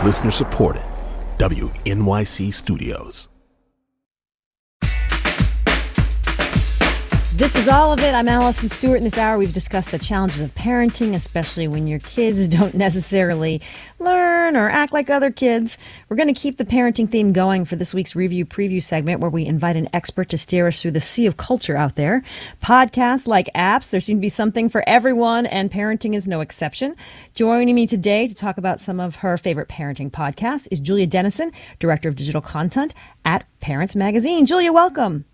Listener supported. WNYC Studios. This is All of It. I'm Allison Stewart. In this hour, we've discussed the challenges of parenting, especially when your kids don't necessarily learn or act like other kids. We're going to keep the parenting theme going for this week's Review Preview segment, where we invite an expert to steer us through the sea of culture out there. Podcasts, like apps, there seem to be something for everyone, and parenting is no exception. Joining me today to talk about some of her favorite parenting podcasts is Julia Dennison, Director of Digital Content at Parents Magazine. Julia, welcome.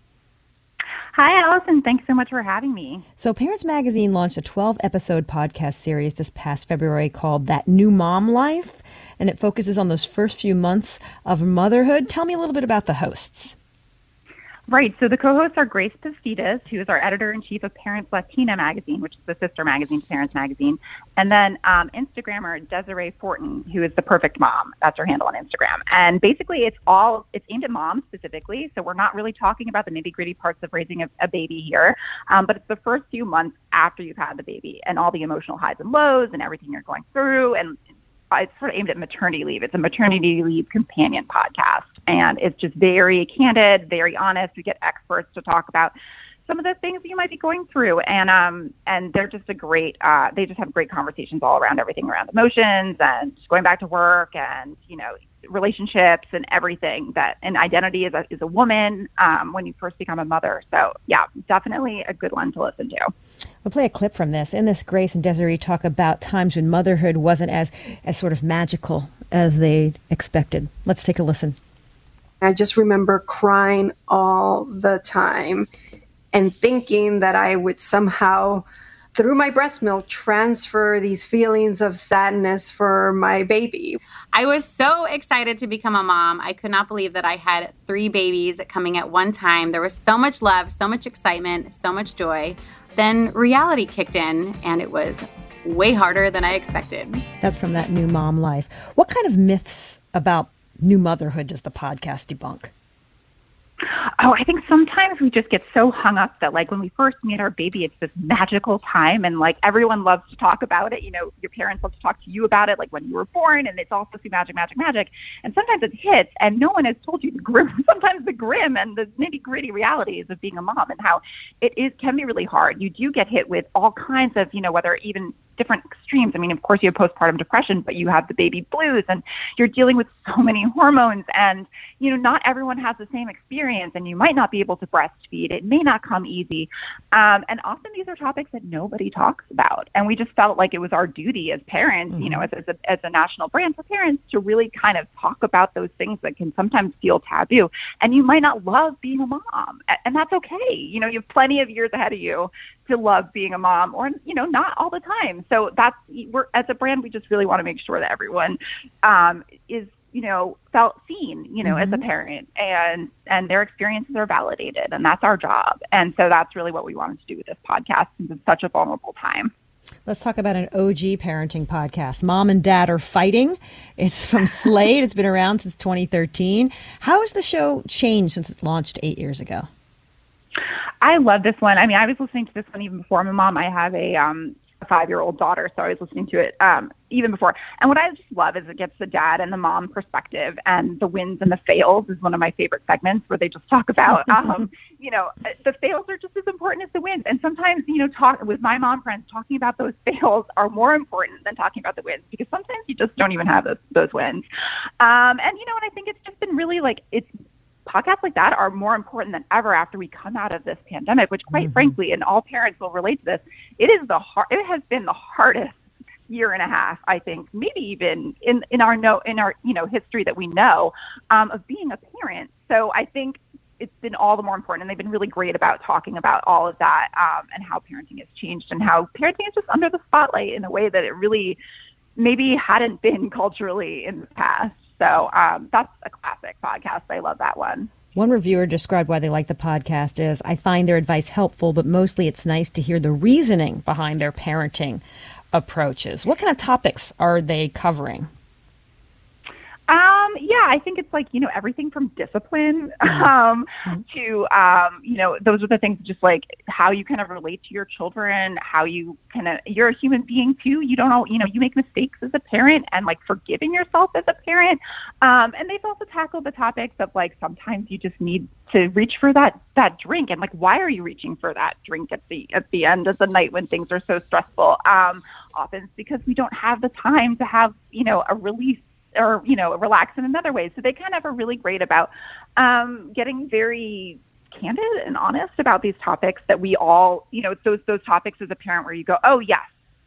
Hi, Allison. Thanks so much for having me. So Parents Magazine launched a 12-episode podcast series this past February called That New Mom Life, and it focuses on those first few months of motherhood. Tell me a little bit about the hosts. Right. So the co-hosts are Grace Pastitas, who is our editor-in-chief of Parents Latina magazine, which is the sister magazine to Parents Magazine. And then Instagrammer Desiree Fortin, who is the perfect mom. That's her handle on Instagram. And basically it's aimed at moms specifically. So we're not really talking about the nitty-gritty parts of raising a baby here. But it's the first few months after you've had the baby and all the emotional highs and lows and everything you're going through. And it's sort of aimed at maternity leave. It's a maternity leave companion podcast. And it's just very candid, very honest. We get experts to talk about some of the things that you might be going through. And they're just they just have great conversations all around everything around emotions and going back to work and, relationships and everything and identity as a woman when you first become a mother. So yeah, definitely a good one to listen to. We'll play a clip from this. In this, Grace and Desiree talk about times when motherhood wasn't as sort of magical as they expected. Let's take a listen. I just remember crying all the time and thinking that I would somehow, through my breast milk, transfer these feelings of sadness for my baby. I was so excited to become a mom. I could not believe that I had 3 babies coming at one time. There was so much love, so much excitement, so much joy. Then reality kicked in, and it was way harder than I expected. That's from That New Mom Life. What kind of myths about new motherhood does the podcast debunk? Oh, I think sometimes we just get so hung up that when we first meet our baby, it's this magical time and everyone loves to talk about it. Your parents love to talk to you about it, when you were born, and it's all supposed to be magic, magic, magic. And sometimes it hits and no one has told you sometimes the grim and the nitty gritty realities of being a mom and how can be really hard. You do get hit with all kinds of, whether even different extremes. I mean, of course you have postpartum depression, but you have the baby blues and you're dealing with so many hormones and, not everyone has the same experience and you might not be able to breastfeed. It may not come easy. And often these are topics that nobody talks about. And we just felt like it was our duty as parents, as a national brand for parents to really kind of talk about those things that can sometimes feel taboo. And you might not love being a mom, and that's okay. You have plenty of years ahead of you to love being a mom or, not all the time. So we're as a brand, we just really want to make sure that everyone is, felt seen, as a parent and their experiences are validated, and that's our job. And so that's really what we wanted to do with this podcast since it's such a vulnerable time. Let's talk about an OG parenting podcast. Mom and Dad Are Fighting. It's from Slate. It's been around since 2013. How has the show changed since it launched 8 years ago? I love this one. I mean, I was listening to this one even before I'm a mom. I have a 5-year-old daughter, so I was listening to it even before. And what I just love is it gets the dad and the mom perspective, and the wins and the fails is one of my favorite segments where they just talk about, the fails are just as important as the wins. And sometimes, talk with my mom friends, talking about those fails are more important than talking about the wins, because sometimes you just don't even have those wins. And I think it's just been really podcasts like that are more important than ever after we come out of this pandemic, which quite frankly, and all parents will relate to this, it has been the hardest year and a half, I think, maybe even in our history that we know of being a parent. So I think it's been all the more important, and they've been really great about talking about all of that and how parenting has changed and how parenting is just under the spotlight in a way that it really maybe hadn't been culturally in the past. So that's a classic podcast. I love that one. One reviewer described why they like the podcast as, I find their advice helpful, but mostly it's nice to hear the reasoning behind their parenting approaches. What kind of topics are they covering? Yeah, I think it's like, everything from discipline to, those are the things, just like how you kind of relate to your children, how you you're a human being too. You don't know, you make mistakes as a parent, and like forgiving yourself as a parent. And they've also tackled the topics of like, sometimes you just need to reach for that drink, and like, why are you reaching for that drink at the end of the night when things are so stressful? Often it's because we don't have the time to have, a release or, relax in another way. So they kind of are really great about getting very candid and honest about these topics that we all, those topics as a parent where you go, oh, yes,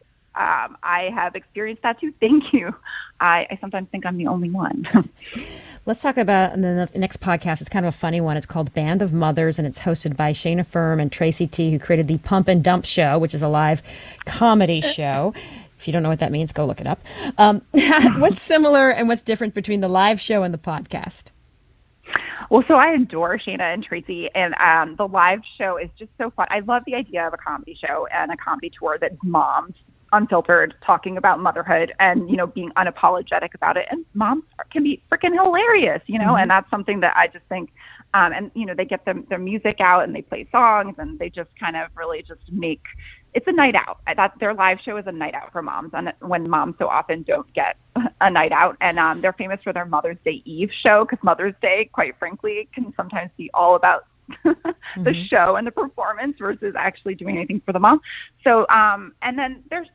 I have experienced that too. Thank you. I sometimes think I'm the only one. Let's talk about the next podcast. It's kind of a funny one. It's called Band of Mothers, and it's hosted by Shayna Firm and Tracy T, who created the Pump and Dump Show, which is a live comedy show. If you don't know what that means, go look it up. What's similar and what's different between the live show and the podcast? Well, so I adore Shayna and Tracy, and the live show is just so fun. I love the idea of a comedy show and a comedy tour that's moms, unfiltered, talking about motherhood and, being unapologetic about it. And moms can be freaking hilarious, and that's something that I just think, they get their music out and they play songs, and they just kind of really just it's a night out. I thought their live show is a night out for moms, and when moms so often don't get a night out. And they're famous for their Mother's Day Eve show, because Mother's Day, quite frankly, can sometimes be all about the show and the performance versus actually doing anything for the mom. So, and then their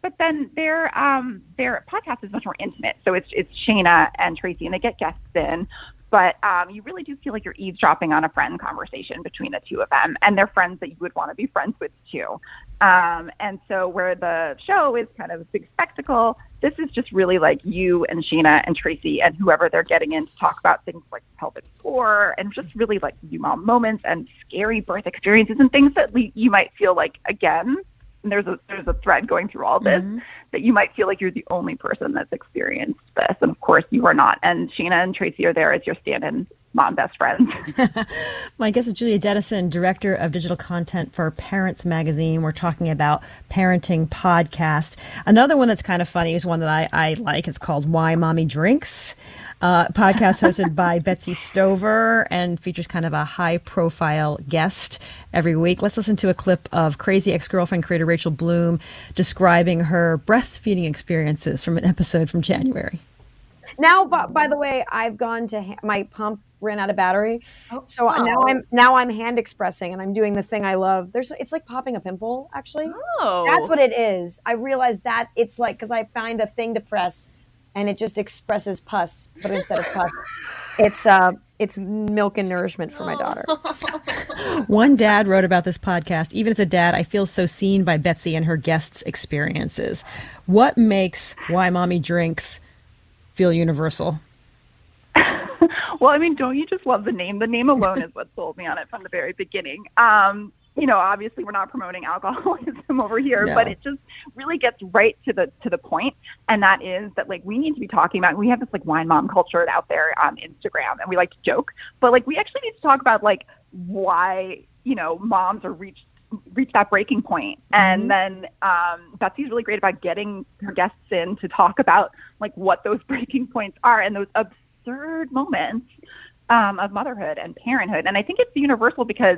podcast is much more intimate. So it's Shayna and Tracy, and they get guests in, but you really do feel like you're eavesdropping on a friend conversation between the two of them, and they're friends that you would want to be friends with too. And so where the show is kind of a big spectacle, this is just really like you and Shayna and Tracy and whoever they're getting in to talk about things like pelvic floor and just really like you mom moments and scary birth experiences and things that you might feel like, again, and there's a thread going through all this, that you might feel like you're the only person that's experienced this. And of course you are not. And Shayna and Tracy are there as your stand-in mom best friends. My guest is Julia Dennison, Director of Digital Content for Parents Magazine. We're talking about parenting podcast. Another one that's kind of funny is one that I like. It's called Why Mommy Drinks. Podcast hosted by Betsy Stover and features kind of a high-profile guest every week. Let's listen to a clip of Crazy Ex-Girlfriend creator Rachel Bloom describing her breastfeeding experiences from an episode from January. Now, by the way, I've gone to my pump ran out of battery, so now I'm hand expressing, and I'm doing the thing I love. It's like popping a pimple, actually. Oh, that's what it is. I realized that it's like, because I find a thing to press, and it just expresses pus, but instead of pus, it's milk and nourishment for my daughter. One dad wrote about this podcast. Even as a dad, I feel so seen by Betsy and her guests' experiences. What makes Why Mommy Drinks feel universal? Well, I mean, don't you just love the name? The name alone is what sold me on it from the very beginning. Obviously we're not promoting alcoholism over here, but it just really gets right to the point. And that is that, like, we need to be talking about, we have this like wine mom culture out there on Instagram, and we like to joke, but like we actually need to talk about like why, moms are reach that breaking point. And then Betsy's really great about getting her guests in to talk about like what those breaking points are and those absurd moments of motherhood and parenthood. And I think it's universal because,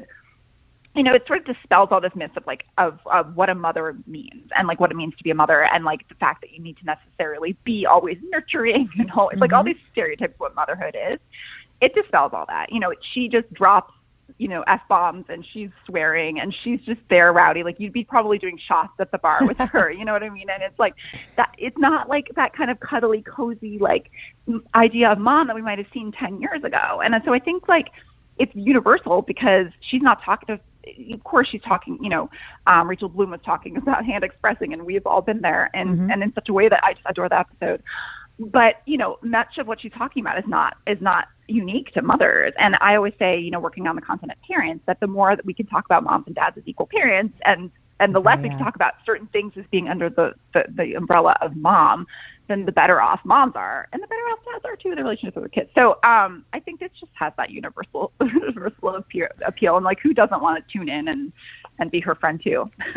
it sort of dispels all this myth of like of what a mother means and like what it means to be a mother, and like the fact that you need to necessarily be always nurturing and like all these stereotypes of what motherhood is. It dispels all that. She just drops F-bombs and she's swearing and she's just there rowdy. Like you'd be probably doing shots at the bar with her, you know what I mean? And it's like that, it's not like that kind of cuddly, cozy, like idea of mom that we might've seen 10 years ago. And so I think like it's universal because she's not talking to, of course she's talking, Rachel Bloom was talking about hand expressing, and we've all been there and in such a way that I just adore the episode. But, much of what she's talking about is not unique to mothers. And I always say, working on the content of parents, that the more that we can talk about moms and dads as equal parents and the less we can talk about certain things as being under the umbrella of mom, then the better off moms are, and the better off dads are too in their relationship with their kids. So I think this just has that universal appeal, and like who doesn't want to tune in and be her friend too.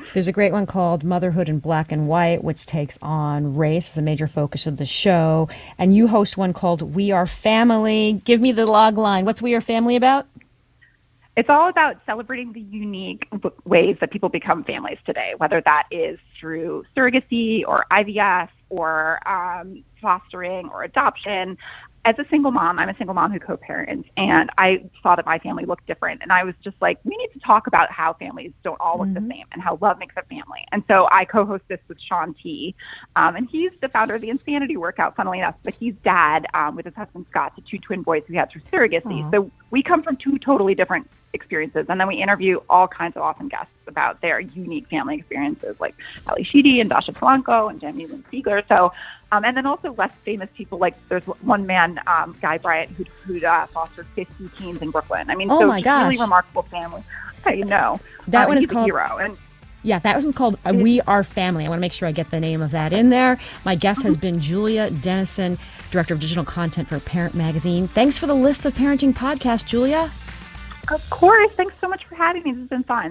There's a great one called Motherhood in Black and White, which takes on race as a major focus of the show. And you host one called We Are Family. Give me the log line. What's We Are Family about? It's all about celebrating the unique ways that people become families today, whether that is through surrogacy or IVF or fostering or adoption. As a single mom, I'm a single mom who co-parents, and I saw that my family looked different. And I was just like, we need to talk about how families don't all look the same and how love makes a family. And so I co-host this with Shaun T. And he's the founder of the Insanity Workout, funnily enough, but he's dad with his husband Scott to two twin boys who he had through surrogacy. Aww. So we come from two totally different experiences. And then we interview all kinds of awesome guests about their unique family experiences, like Ali Sheedy and Dasha Polanco and Jamie Lynn Siegler. So, and then also less famous people, like there's one man, Guy Bryant, who'd fostered 50 teens in Brooklyn. I mean, oh so my gosh. really remarkable family. You know, that one is he's called a hero. And yeah, that one's called We Are Family. I want to make sure I get the name of that in there. My guest has been Julia Dennison, Director of Digital Content for Parent Magazine. Thanks for the list of parenting podcasts, Julia. Of course. Thanks so much for having me. This has been fun.